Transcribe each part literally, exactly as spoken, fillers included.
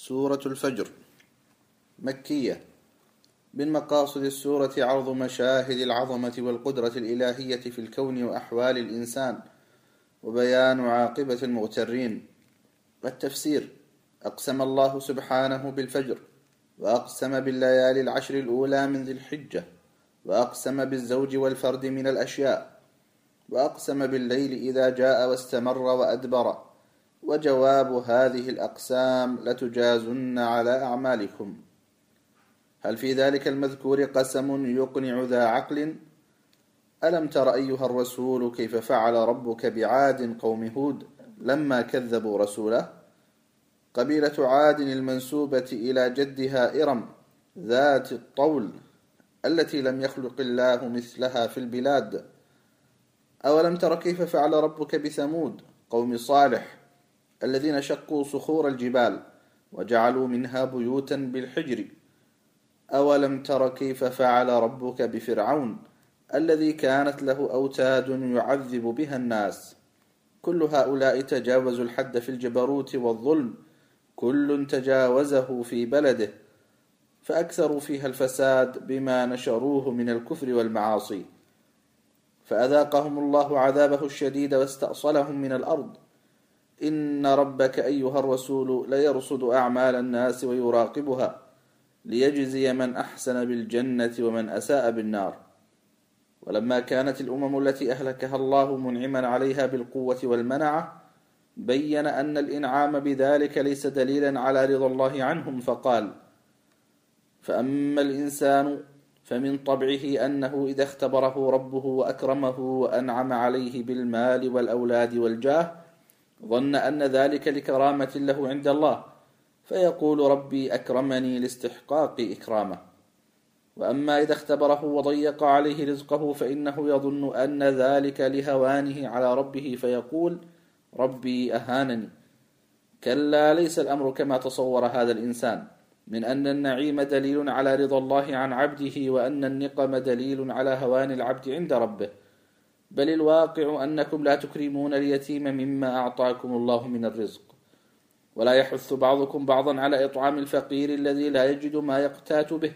سورة الفجر مكية. من مقاصد السورة عرض مشاهد العظمة والقدرة الإلهية في الكون وأحوال الإنسان، وبيان عاقبة المغترين. التفسير: أقسم الله سبحانه بالفجر، وأقسم بالليالي العشر الأولى من ذي الحجة، وأقسم بالزوج والفرد من الأشياء، وأقسم بالليل إذا جاء واستمر وأدبر. وجواب هذه الأقسام: لتجازن على أعمالكم. هل في ذلك المذكور قسم يقنع ذا عقل؟ ألم تر أيها الرسول كيف فعل ربك بعاد قوم هود لما كذبوا رسوله؟ قبيلة عاد المنسوبة إلى جدها إرم ذات الطول التي لم يخلق الله مثلها في البلاد. أولم تر كيف فعل ربك بثمود قوم صالح الذين شقوا صخور الجبال وجعلوا منها بيوتا بالحجر. أولم تر كيف فعل ربك بفرعون الذي كانت له أوتاد يعذب بها الناس. كل هؤلاء تجاوزوا الحد في الجبروت والظلم، كل تجاوزه في بلده، فأكثروا فيها الفساد بما نشروه من الكفر والمعاصي، فأذاقهم الله عذابه الشديد واستأصلهم من الأرض. إن ربك أيها الرسول ليرصد أعمال الناس ويراقبها ليجزي من أحسن بالجنة ومن أساء بالنار. ولما كانت الأمم التي أهلكها الله منعما عليها بالقوة والمنعة، بين أن الإنعام بذلك ليس دليلا على رضا الله عنهم، فقال: فأما الإنسان فمن طبعه أنه إذا اختبره ربه وأكرمه وأنعم عليه بالمال والأولاد والجاه ظن أن ذلك لكرامة له عند الله، فيقول: ربي أكرمني لاستحقاق إكرامه. وأما إذا اختبره وضيق عليه رزقه فإنه يظن أن ذلك لهوانه على ربه، فيقول: ربي أهانني. كلا، ليس الأمر كما تصور هذا الإنسان، من أن النعيم دليل على رضا الله عن عبده، وأن النقم دليل على هوان العبد عند ربه، بل الواقع أنكم لا تكرمون اليتيم مما أعطاكم الله من الرزق، ولا يحث بعضكم بعضا على إطعام الفقير الذي لا يجد ما يقتات به،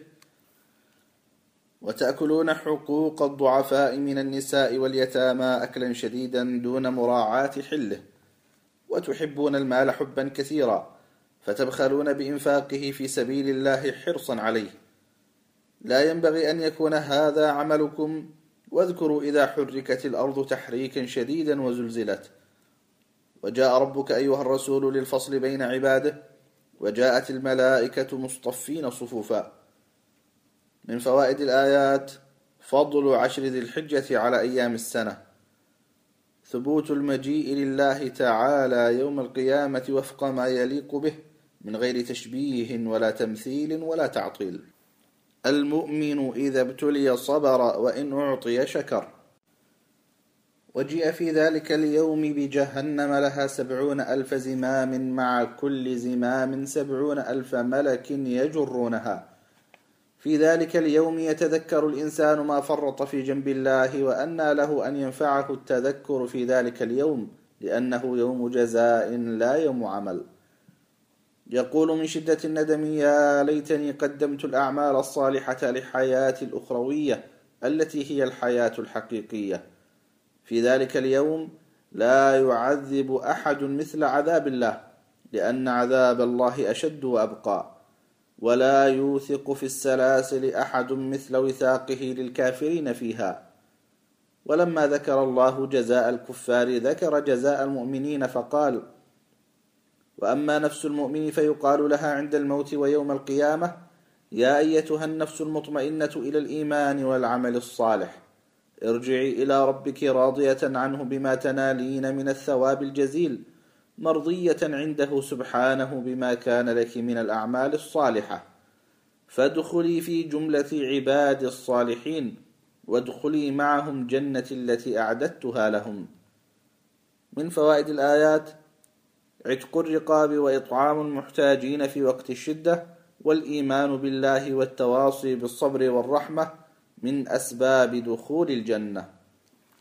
وتأكلون حقوق الضعفاء من النساء واليتامى أكلا شديدا دون مراعاة حله، وتحبون المال حبا كثيرا فتبخلون بإنفاقه في سبيل الله حرصا عليه. لا ينبغي أن يكون هذا عملكم. واذكروا إذا حركت الأرض تحريكا شديدا وزلزلت، وجاء ربك أيها الرسول للفصل بين عباده، وجاءت الملائكة مصطفين صفوفا. من فوائد الآيات: فضل عشر ذي الحجة على أيام السنة، ثبوت المجيء لله تعالى يوم القيامة وفق ما يليق به من غير تشبيه ولا تمثيل ولا تعطيل. المؤمن إذا ابتلي صبر وإن أعطي شكر. وجيء في ذلك اليوم بجهنم لها سبعون ألف زمام، مع كل زمام سبعون ألف ملك يجرونها. في ذلك اليوم يتذكر الإنسان ما فرط في جنب الله، وأنى له أن ينفعه التذكر في ذلك اليوم، لأنه يوم جزاء لا يوم عمل. يقول من شدة الندم: يا ليتني قدمت الأعمال الصالحة لحياتي الأخروية التي هي الحياة الحقيقية. في ذلك اليوم لا يعذب أحد مثل عذاب الله، لأن عذاب الله أشد وأبقى، ولا يوثق في السلاسل أحد مثل وثاقه للكافرين فيها. ولما ذكر الله جزاء الكفار ذكر جزاء المؤمنين، فقال: وأما نفس المؤمن فيقال لها عند الموت ويوم القيامة: يا أيتها النفس المطمئنة إلى الإيمان والعمل الصالح، ارجعي إلى ربك راضية عنه بما تنالين من الثواب الجزيل، مرضية عنده سبحانه بما كان لك من الأعمال الصالحة، فادخلي في جملة عباد الصالحين، وادخلي معهم جنة التي أعددتها لهم. من فوائد الآيات: عتق الرقاب وإطعام المحتاجين في وقت الشدة، والإيمان بالله والتواصي بالصبر والرحمة من أسباب دخول الجنة.